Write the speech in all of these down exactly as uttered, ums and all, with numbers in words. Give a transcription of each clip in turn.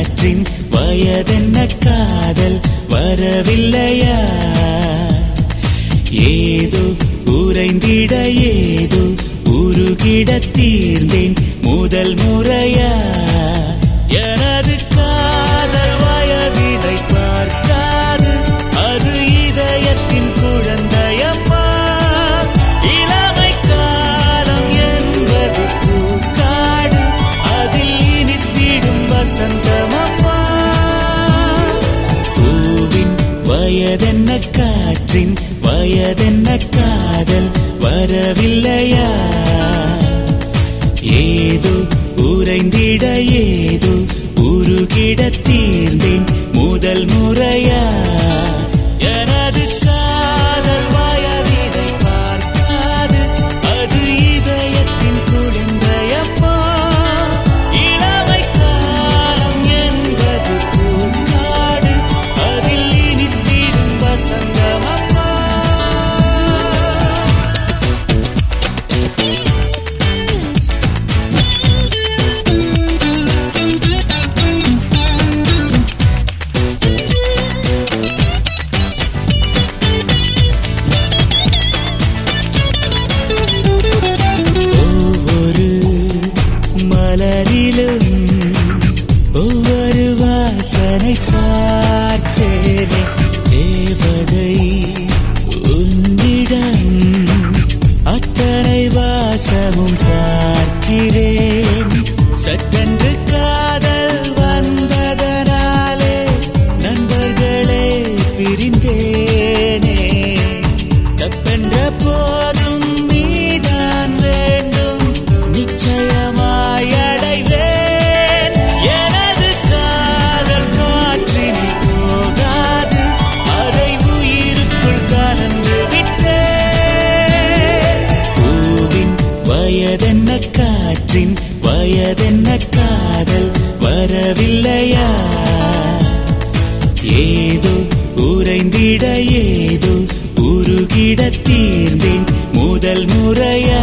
காற்றின் வயதென்ன காதல் வரவில்லையா? ஏதோ உறைந்திட ஏதோ உருகிட தீர்ந்தேன் முதல் முறையா? எனது காதல் வயதினை பார்க்காது, அது இதயத்தின் குழந்தையம்மா. இளமை காலம் என்பது பூக்காடு, அதில் இனித்திடும் வசந்தமம்மா. பூவின் வயதென்ன காற்றின் வயதென்ன காதல் வரவில்லையா? ஏதோ உறைந்திட ஏதோ உருகிட தீர்ந்தேன் முதல் முறையா? எனது காதல் வயதினை பார்க்காது, அது இதயத்தின் குழந்தையம்மா. இளமை காலம் என்பது பூக்காடு, அதில் இனித்திடும் வசந்தமம்மா. ஒவ்வொரு வாசனை பார்த்தேனே தேவதை உன்னிடம், அத்தனை வாசமும் பார்க்கிறேன். சட்டென்று காதல் வந்ததனாலே நண்பர்களே பிரிந்தேனே. தப்பென்ற போதும் நீதான் வேண்டும், நிச்சயமாய் அடைவேன். எனது காதல் காற்றினில் போகாது, அதை உயிருக்குள் கலந்து விட்டேன். பூவின் வயதென்ன காற்றின் வயதென்ன காதல் வரவில்லையா? ஏதோ உறைந்திட ஏதோ உருகிட தீர்ந்தேன் முதல் முறையா?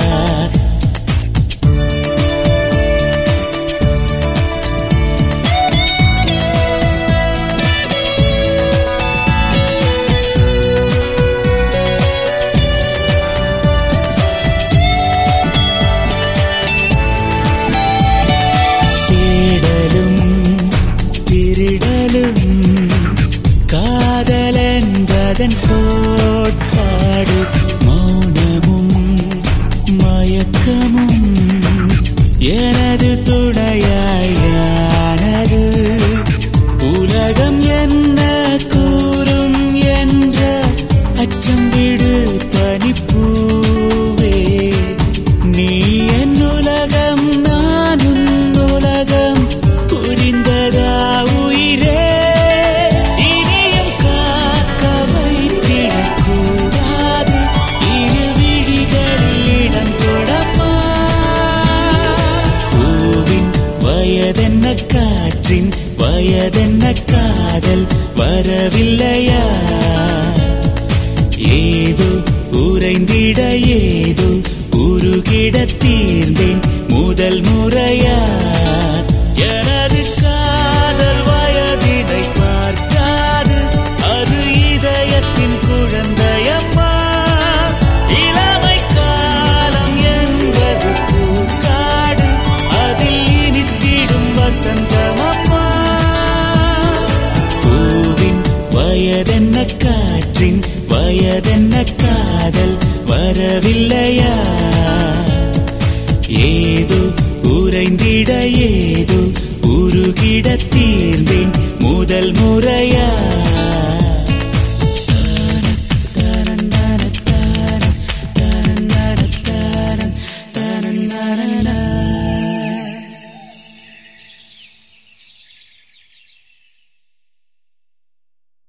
தேடலும் திருடலும் காதலென்பதன் கோட்பாடு, மௌனமும் மயக்கமும் எனது துணையாயானது. உலகம் என்ன கூறும் என்ற அச்சம் விடு பனிப்பூவே. நீ என் உலகம் நான் உன் உலகம், புரிந்ததா உயிரே? இனியும் காக்க வைத்திடக்கூடாது, இரு விழிகளில் இடம் கொடப்பா. பூவின் வயதென்ன காற்றின் வயதென்ன காதல் வரவில்லையா? ஏதோ உறைந்திட ஏதோ உருகிட தீர்ந்தேன் முதல் முறையா? எனது காதல் வயதினை பார்க்காது, அது இதயத்தின் குழந்தையம்மா. இளமை காலம் என்பது பூக்காடு, அதில் இனித்திடும் வசந்தமம்மா. பூவின் வயதென்ன காற்றின் வயதென்ன காதல் வரவில்லையா? ஏதோ உறைந்திட ஏதோ உருகிட தீர்ந்தேன் முதல் முறையா?